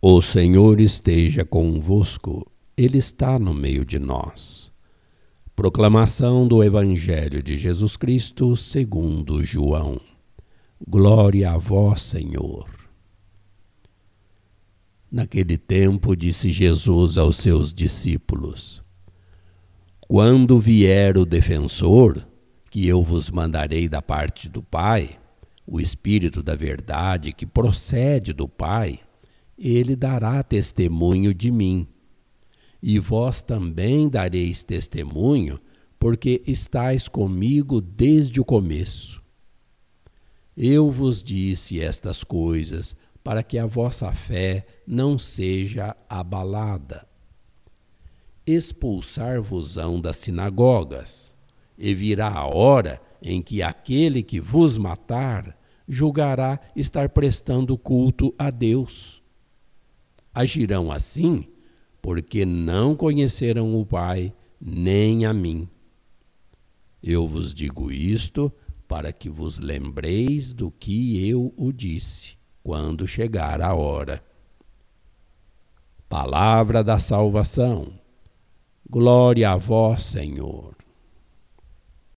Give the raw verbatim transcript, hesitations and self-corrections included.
O Senhor esteja convosco, Ele está no meio de nós. Proclamação do Evangelho de Jesus Cristo segundo João. Glória a vós, Senhor. Naquele tempo disse Jesus aos seus discípulos: Quando vier o defensor, que eu vos mandarei da parte do Pai, o Espírito da verdade que procede do Pai, ele dará testemunho de mim. E vós também dareis testemunho, porque estáis comigo desde o começo. Eu vos disse estas coisas, para que a vossa fé não seja abalada. Expulsar-vos-ão das sinagogas, e virá a hora em que aquele que vos matar julgará estar prestando culto a Deus. Agirão assim, porque não conheceram o Pai, nem a mim. Eu vos digo isto para que vos lembreis do que eu o disse, quando chegar a hora. Palavra da salvação. Glória a vós, Senhor.